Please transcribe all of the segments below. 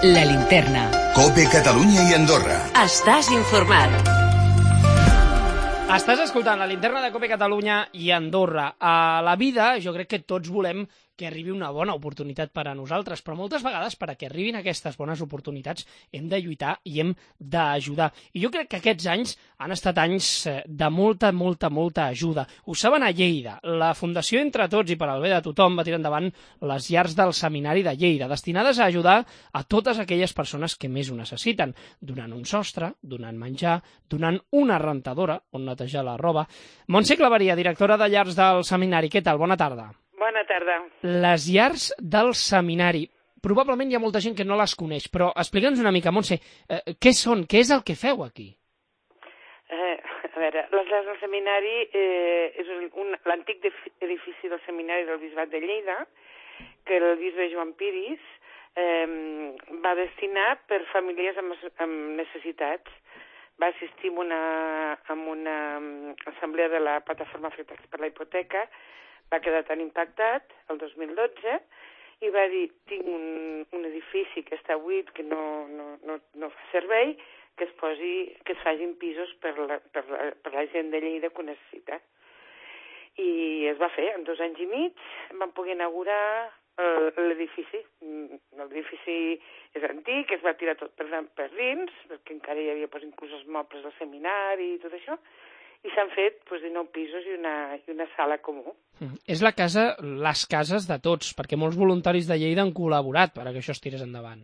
La Linterna. COPE Catalunya i Andorra. Estàs informat. Estàs escoltant la Linterna de COPE Catalunya i Andorra. A la vida jo crec que tots volem que arribi una bona oportunitat per a nosaltres, però moltes vegades per a que arribin aquestes bones oportunitats hem de lluitar i hem d'ajudar. I jo crec que aquests anys han estat anys de molta ajuda. Ho saben a Lleida. La Fundació Entre Tots i per al bé de tothom va tirar endavant les llars del Seminari de Lleida, destinades a ajudar a totes aquelles persones que més ho necessiten, donant un sostre, donant menjar, donant una rentadora on netejar la roba. Montse Claveria, directora de llars del Seminari, què tal? Bona tarda. Bona tarda. Les llars del Seminari. Probablement hi ha molta gent que no les coneix, però explica'ns una mica, Montse, què són? Què és el que feu aquí? A veure, les llars del Seminari és l'antic edifici del Seminari del Bisbat de Lleida, que el bisbe Joan Piris va destinar per famílies amb necessitats. Va assistir a una assemblea de la plataforma Afectats per la Hipoteca, va quedar tan impactat el 2012 i va dir, tinc un edifici que està buit, que no fa servei, que es facin pisos per la gent de Lleida que ho necessita. I es va fer, en 2 anys i mig van poder inaugurar l'edifici. L'edifici és antic, es va tirar tot per dins, perquè encara hi havia inclús els mobles del seminari i tot això, i s'han fet 19 pisos i una sala comú. És les cases de tots, perquè molts voluntaris de Lleida han col·laborat perquè això es tirés endavant.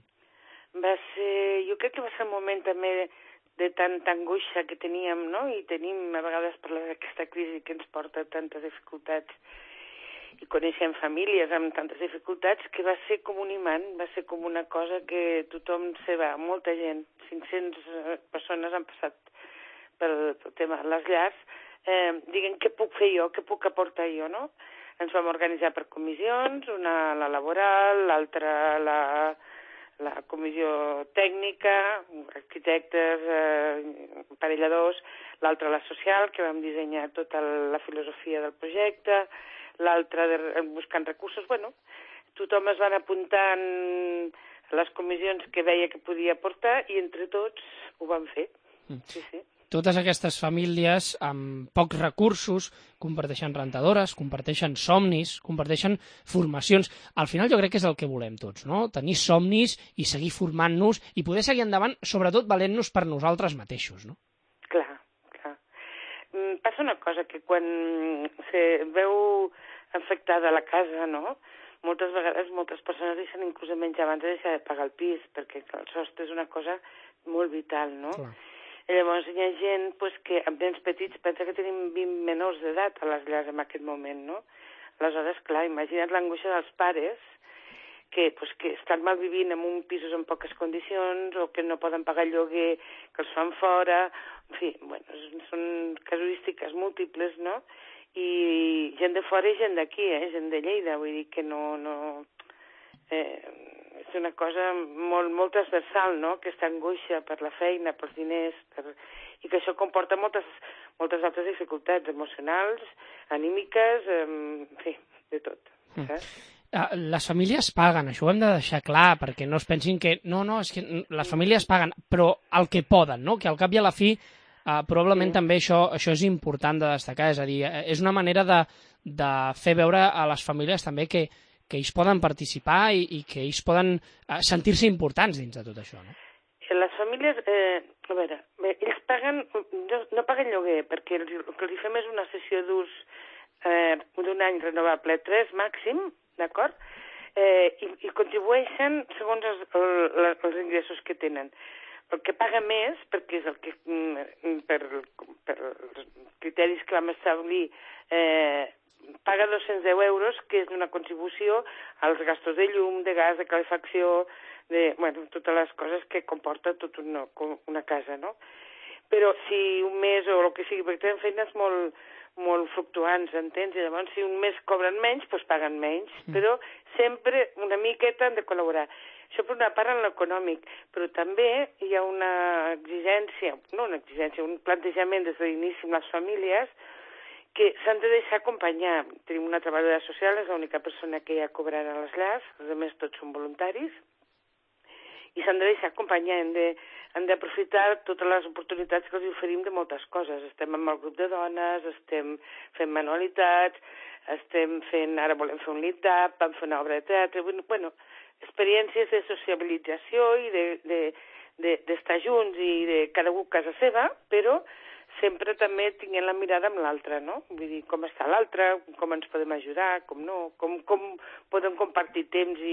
Jo crec que va ser un moment també de tanta angoixa que teníem, no? I tenim a vegades per aquesta crisi que ens porta tantes dificultats i coneixem famílies amb tantes dificultats, que va ser com un imant, va ser com una cosa que tothom se va, molta gent, 500 persones han passat pel tema de les llars, diguen què puc fer jo, què puc aportar jo, no? Ens vam organitzar per comissions, una la laboral, l'altra la comissió tècnica, arquitectes, aparelladors, l'altra la social, que vam dissenyar tota la filosofia del projecte, l'altra buscant recursos. Bueno, tothom es van apuntant a les comissions que veia que podia aportar i entre tots ho vam fer. Sí, sí. Totes aquestes famílies amb pocs recursos comparteixen rentadores, comparteixen somnis, comparteixen formacions. Al final jo crec que és el que volem tots, no? Tenir somnis i seguir formant-nos i poder seguir endavant, sobretot valent-nos per nosaltres mateixos, no? Clar. Passa una cosa, que quan se veu afectada la casa, no?, moltes vegades moltes persones deixen inclús menjar abans de deixar de pagar el pis, perquè el sostre és una cosa molt vital, no? Clar. I llavors hi ha gent que amb nens petits pensa que tenim 20 menors d'edat a les llars en aquest moment, no? Aleshores, clar, imagina't l'angoixa dels pares que estan malvivint en un pisos en poques condicions o que no poden pagar el lloguer, que els fan fora. En fi, són casuístiques múltiples, no? I gent de fora i gent d'aquí, gent de Lleida, vull dir que no és una cosa molt transversal, no?, aquesta angoixa per la feina, pels diners, i que això comporta moltes altres dificultats emocionals, anímiques, en fi, de tot. Les famílies paguen, això ho hem de deixar clar, perquè no es pensin que no, és que les famílies paguen, però el que poden, no?, que al cap i a la fi probablement també això és important de destacar, és a dir, és una manera de fer veure a les famílies també que ells poden participar i que ells poden sentir-se importants dins de tot això, no? Les famílies, a veure, ells paguen, no paguen lloguer, perquè el que els fem és una sessió d'ús d'un any renovable, 3 màxim, d'acord? I contribueixen segons els ingressos que tenen. El que paga més, perquè és el que, per els criteris que vam establir, paga 210 euros, que és una contribució als gastos de llum, de gas, de calefacció, totes les coses que comporta tota una casa, no? Però si un mes o el que sigui, perquè tenen feines molt fluctuants, entens? I llavors si un mes cobren menys, doncs paguen menys, però sempre una miqueta han de col·laborar. Això per una part en l'econòmic, però també hi ha una exigència, un plantejament des de l'inici amb les famílies que s'han de deixar acompanyar. Tenim una treballadora social, és l'única persona que ja cobrarà les llars, els altres tots són voluntaris, i s'han de deixar acompanyar, han d'aprofitar totes les oportunitats que els oferim de moltes coses. Estem amb el grup de dones, estem fent manualitats, ara volem fer un lit-up, vam fer una obra de teatre, bueno, experiències de sociabilització i d'estar junts i de cada un a casa seva, però sempre també tinguent la mirada amb l'altre, no? Vull dir, com està l'altre, com ens podem ajudar, com no, com podem compartir temps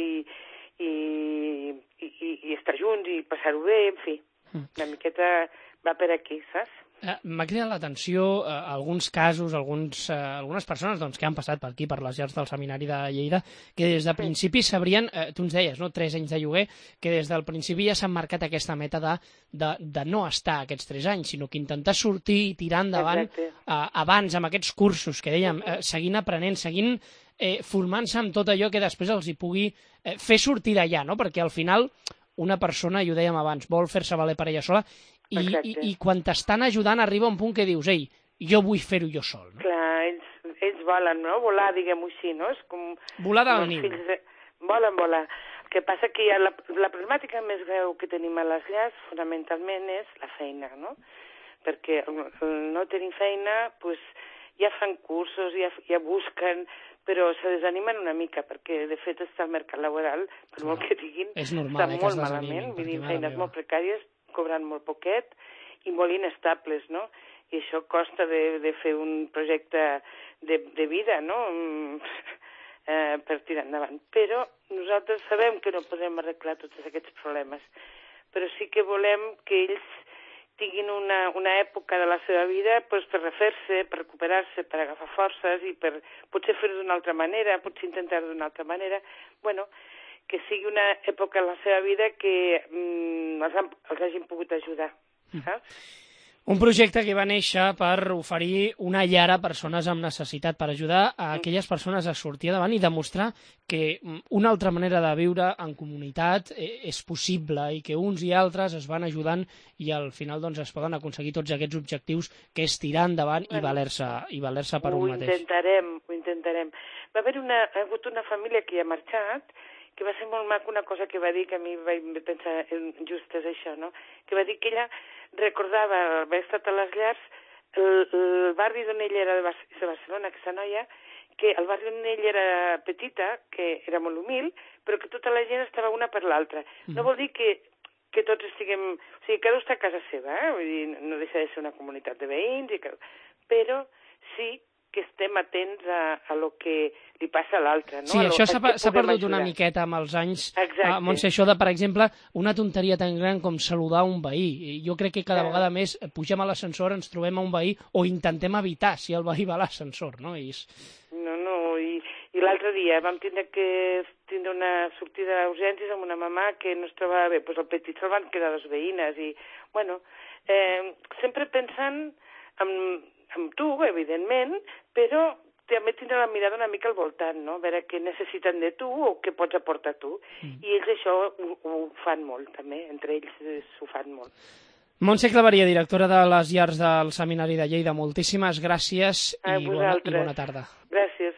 i estar junts i passar-ho bé, en fi. Una miqueta va per aquí, saps? M'ha cridat l'atenció alguns casos, algunes persones doncs, que han passat per aquí, per les llars del Seminari de Lleida, que des de principi sabrien, tu ens deies, no? 3 anys de lloguer, que des del principi ja s'han marcat aquesta meta de no estar aquests 3 anys, sinó que intentar sortir i tirar endavant abans amb aquests cursos que dèiem, seguint aprenent, seguint formant-se amb tot allò que després els hi pugui fer sortir d'allà, no? Perquè al final una persona, i ho dèiem abans, vol fer-se valer per ella sola, i quan t'estan ajudant arriba un punt que dius, ei, jo vull fer-ho jo sol. No? Clar, ells volen, no? Volar, diguem-ho així, no? És com volar del niu. Volen volar. El que passa que la problemàtica més greu que tenim a les llars, fonamentalment, és la feina, no? Perquè no tenir feina, doncs, ja fan cursos, ja busquen, però se desanimen una mica, perquè de fet està el mercat laboral, per molt que diguin, està molt malament, vivint feines molt precàries, cobrant molt poquet i molt inestables, no? I això costa de fer un projecte de vida, no? Per tirar endavant. Però nosaltres sabem que no podem arreglar tots aquests problemes, però sí que volem que ells tinguin una època de la seva vida per refer-se, per recuperar-se, per agafar forces i per potser fer-ho d'una altra manera, potser intentar-ho d'una altra manera. Bueno, que sigui una època en la seva vida que els hagin pogut ajudar, saps? Un projecte que va néixer per oferir una llar a persones amb necessitat, per ajudar a aquelles persones a sortir endavant i demostrar que una altra manera de viure en comunitat és possible i que uns i altres es van ajudant i al final doncs, es poden aconseguir tots aquests objectius que és tirar endavant i valer-se per un mateix. Ho intentarem. Va hagut una família que ha marxat, que va ser molt maco una cosa que va dir, que a mi vaig pensar just és això, no? Que va dir que ella recordava haver estat a les llars, el barri d'on ella era de Barcelona, aquesta noia, que el barri on ella era petita, que era molt humil, però que tota la gent estava una per l'altra. No vol dir que tots estiguem... O sigui, cada està a casa seva, vull dir, no deixa de ser una comunitat de veïns, però sí que estem atents a lo que li passa a l'altre. No? Sí, això s'ha perdut una miqueta amb els anys. Montse, això de, per exemple, una tonteria tan gran com saludar un veí. Jo crec que cada vegada més pugem a l'ascensor, ens trobem a un veí o intentem evitar si el veí va a l'ascensor, no? I l'altre dia vam tindre una sortida d'urgències amb una mamà que no es trobava bé. Pues el petit se'l van quedar les veïnes i, bueno, sempre pensant amb tu, evidentment, però també tindre la mirada una mica al voltant, no? A veure què necessiten de tu o què pots aportar tu. I ells això ho fan molt, també. Entre ells ho fan molt. Montse Claveria, directora de les llars del Seminari de Lleida, moltíssimes gràcies i bona tarda. Gràcies.